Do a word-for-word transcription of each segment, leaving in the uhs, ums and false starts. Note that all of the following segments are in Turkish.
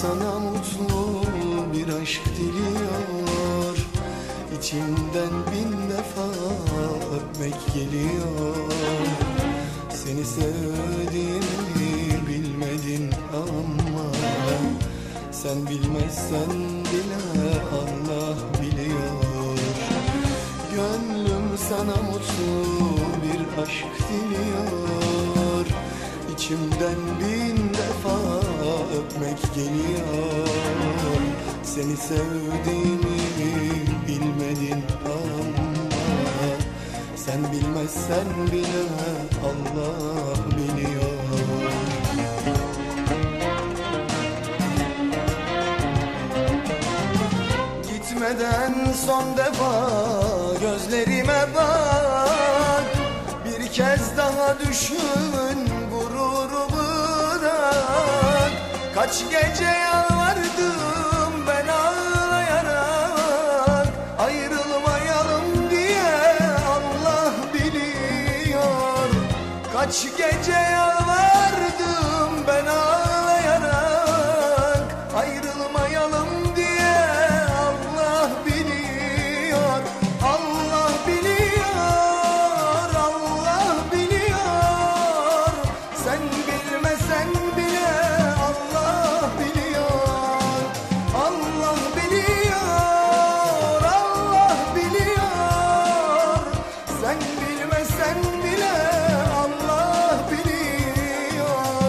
sana mutlu bir aşk diliyor. İçimden bin defa öpmek geliyor. Seni sevdiğimi bilmedin ama sen bilmezsen bile Allah biliyor. Gönlüm sana mutlu bir aşk diliyor. İçimden bin defa öpmek geliyor. Seni sevdiğimi bilmedin ama sen bilmezsen bile Allah biliyor. Gitmeden son defa gözlerime bak. Bir kez daha düşün, gururu bırak. Kaç gece yalvardım ben ağlayarak, ayrılmayalım diye Allah biliyor. Kaç gece yalvardım ben ağlayarak, ayrılmayalım diye Allah biliyor. Allah biliyor, Allah biliyor. Sen bilmesen bile Allah biliyor. Allah biliyor, Allah biliyor. Sen bilmesen bile Allah biliyor.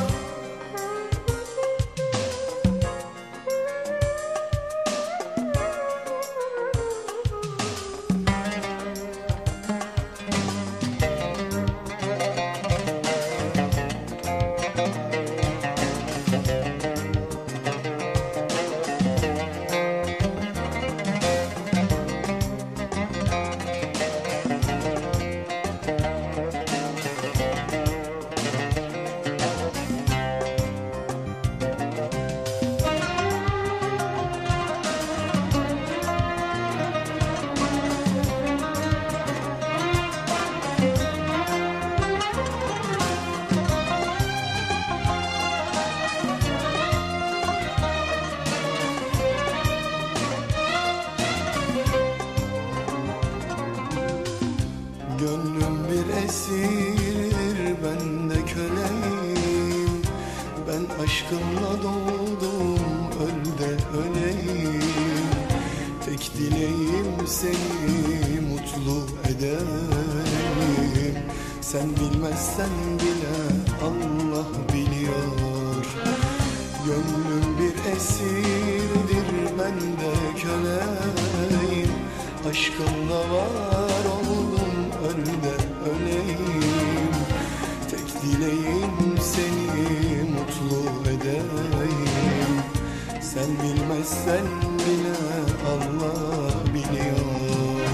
Gönlüm bir esir, ben de köleyim. Ben aşkınla doğdum, öl de öleyim. Tek dileğim seni mutlu edeyim. Sen bilmezsen bile Allah biliyor. Gönlüm bir esirdir, ben de köleyim. Aşkınla var oldum, öl de öleyim. Tek dileğim seni mutlu edeyim. Sen bilmezsen bile Allah biliyor.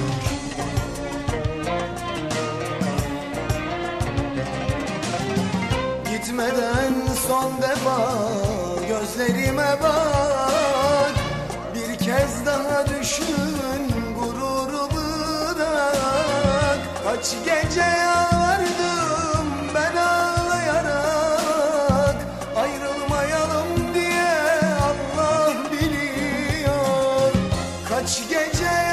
Gitmeden son defa gözlerime bak. Bir kez daha düşün, gururu bırak. Kaç gece yalvardım ben ağlayarak, ayrılmayalım diye Allah biliyor. Kaç gece